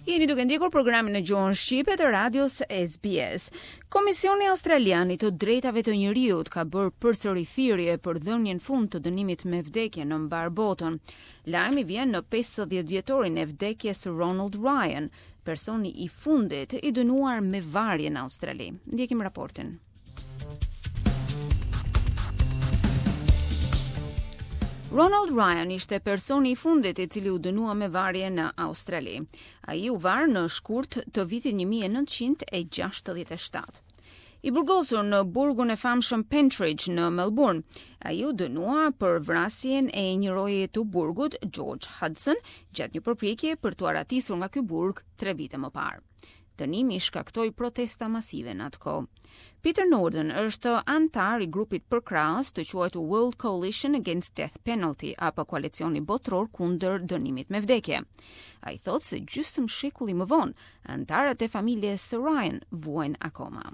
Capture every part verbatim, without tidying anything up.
Jeni duke ndjekur programin e gjuhën shqipe të radios S B S. Komisioni Australian i të drejtave të njerëzit ka bërë përsëri thirrje për dhënien fund të dënimit me vdekje në mbar botën. Lajmi vjen në pesëdhjetë vjetorin e vdekjes së Ronald Ryan, personi i fundit i dënuar me varje në Australi. Ndjekim raportin. Ronald Ryan ishte personi i fundit i cili u dënua me varje në Australi. Ai u var në shkurt të vitit një mijë e nëntëqind e gjashtëdhjetë e shtatë. I burgosur në burgun e famshëm Pentridge në Melbourne, ai u dënua për vrasjen e një roje të burgut, George Hudson, gjatë një përpjekje për t'u aratisur nga ky burg tre vite më parë. Dënimi shkaktoi protesta masive në atë kohë. Peter Norden është antar i grupit përkrahës të quajtur World Coalition Against Death Penalty, apo koalicioni botror kundër dënimit me vdekje. Ai thotë se gjysmë shekulli më vonë, antarët e familjes së Ryan vuajnë akoma.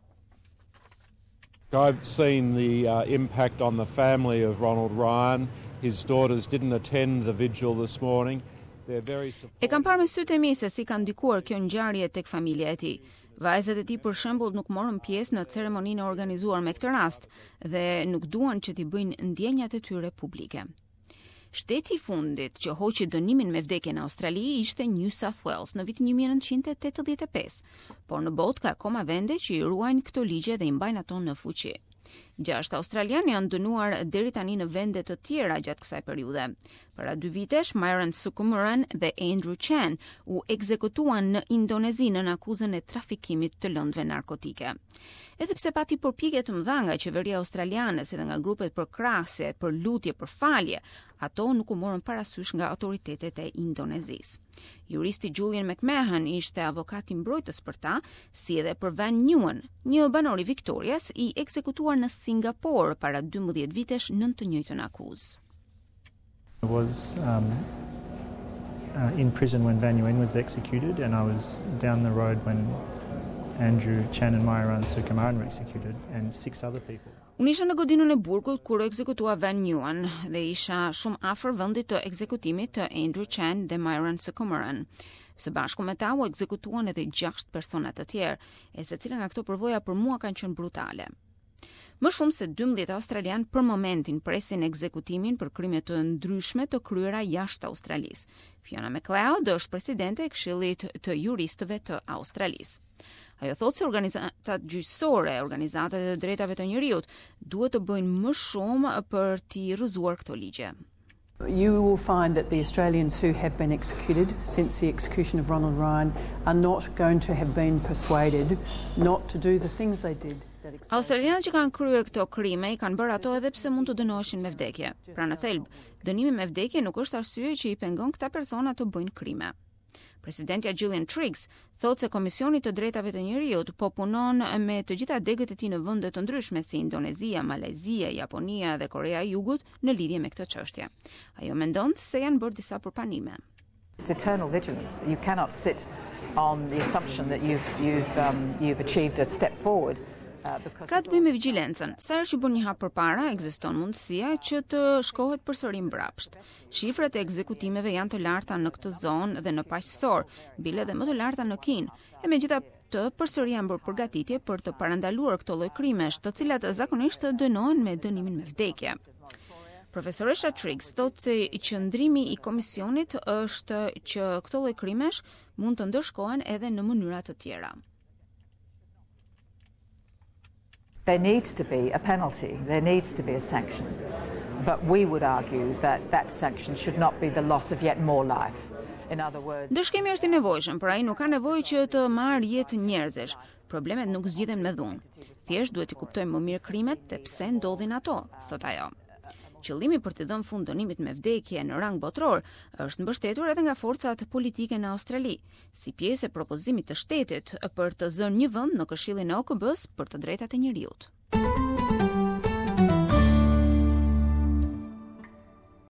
I've seen the uh, impact on the family of Ronald Ryan. His daughters didn't attend the vigil this morning. E kam parë me sytë e mi se si ka ndikuar kjo ngjarje tek familja e tij. Vajzat e tij për shembull nuk morën pjesë në ceremoninë e organizuar me këtë rast dhe nuk duan që t'i bëjnë ndjenjat e tyre publike. Shteti i fundit që hoqi dënimin me vdekje në Australi ishte New South Wales në vitin një mijë e nëntëqind e tetëdhjetë e pesë, por në botë ka akoma vende që i ruajnë këto ligje dhe i mbajnë ato në fuqi. Gjashtë australianë janë dënuar deri tani në vende të tjera gjatë kësaj periudhe. Para dy vitesh, Myuran Sukumaran dhe Andrew Chan u ekzekutuan në Indonezi në akuzën e trafikimit të lëndëve narkotike. Edhe pse pati përpjekje të mëdha nga qeveria australiane si dhe nga grupet përkrahëse për lutje për falje, ato nuk u morën parasysh nga autoritetet e Indonezisë. Juristi Julian McMahon ishte avokati mbrojtës për ta, si edhe për Van Nguyen, një banor i Victorias i ekzekutuar në Singapore para dymbëdhjetë vitesh nën të njëjtën akuzë. I was um, uh, in prison when Van Nguyen was executed, and I was down the road when Andrew Chan and Myuran Sukumaran were executed, and six other people. Unë isha në godinën e burgut kur u ekzekutua Van Nguyen dhe isha shumë afër vendit të ekzekutimit të Andrew Chan dhe Myuran Sukumaran. Së bashku me ta u ekzekutuan edhe gjashtë persona të tjerë, e secila nga këto përvoja për mua kanë qenë brutale. Më shumë se dymbëdhjetë australian për momentin presin ekzekutimin për krime të ndryshme të kryera jashtë Australisë. Fiona McLeod është presidente e Këshillit të Juristëve të Australisë. Ajo thotë se organizatat gjyqësore, organizatat e drejtave të njerëzit duhet të bëjnë më shumë për t'i rrëzuar këto ligje. You will find that the Australians who have been executed since the execution of Ronald Ryan are not going to have been persuaded not to do the things they did. Australianët që kanë kryer këto krime i kanë bërë ato edhe pse mund të dënoheshin me vdekje. Pra në thelb, dënimi me vdekje nuk është arsye që i pengon këta persona të bëjnë krime. Presidentja Gillian Triggs thotë se Komisioni të Drejtave të Njerëzit po punon me të gjitha degët e tij në vende të ndryshme si Indonezia, Malezia, Japonia dhe Korea e Jugut në lidhje me këtë çështje. Ajo mendon se janë bërë disa përpanime. It's eternal vigilance. You cannot sit on the assumption that you've you've um, you've achieved a step forward. Ka të bëjë me vigjilencën. Sa herë që bën një hap përpara, ekziston mundësia që të shkohet përsëri mbrapsht. Shifrat e ekzekutimeve janë të larta në këtë zonë dhe në paqësor, bile dhe më të larta në Kinë. E megjithatë, përsëri janë bërë përgatitje për të parandaluar këto lloj krimesh, të cilat zakonisht dënohen me dënimin me vdekje. Profesoresha Triggs thotë se i qëndrimi i komisionit është që këto lloj krimesh mund të ndërshkohen edhe në mënyra të tjera. There needs to be a penalty, there needs to be a sanction, but we would argue that that sanction should not be the loss of yet more life. In other words, Ndërshkimi është i nevojshëm, por ai nuk ka nevojë që të marrë jetë njerëzish. Problemet nuk zgjidhen me dhunë. Thjesht duhet të kuptojmë më mirë krimet dhe pse ndodhin ato, thot ajo. Qëllimi për të dhënë fund dënimit me vdekje në rang botror është mbështetur edhe nga forcat politike në Australi, si pjesë e propozimit të shtetit për të zënë një vend në Këshillin e O K B-s për të drejtat e njerëzit.